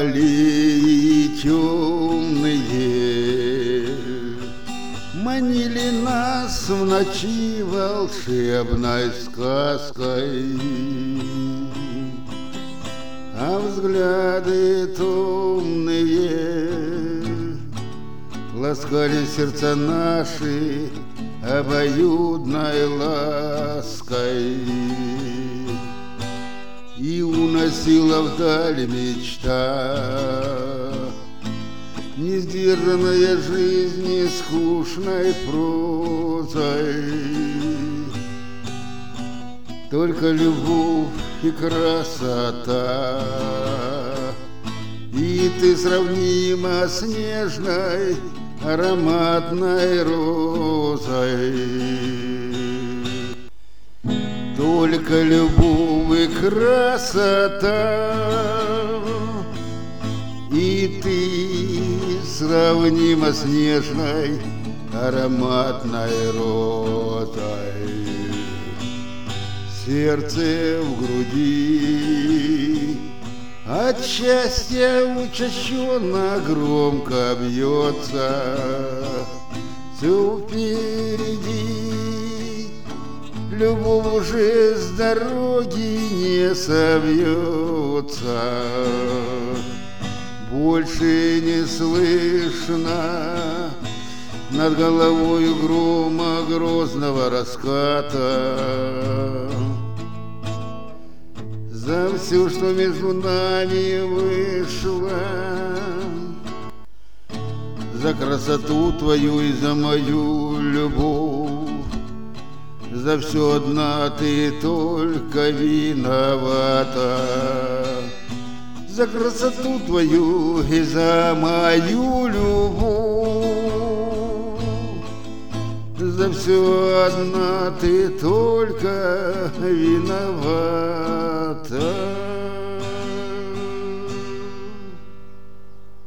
аллеи темные манили нас в ночи волшебной сказкой, а взгляды томные ласкали сердца наши обоюдной лаской и уносила вдаль мечта несдержанная жизни скучной прозой. Только любовь и красота, и ты сравнима с нежной ароматной розой. Только любовь и красота, и ты сравнима с нежной ароматной розой. Сердце в груди от счастья учащенно громко бьется. Все впереди, любовь уже с дороги не собьется. Больше не слышно над головой грома грозного раската. За все, что между нами вышло, за красоту твою и за мою любовь, за все одна ты только виновата. За красоту твою и за мою любовь, за все одна ты только виновата.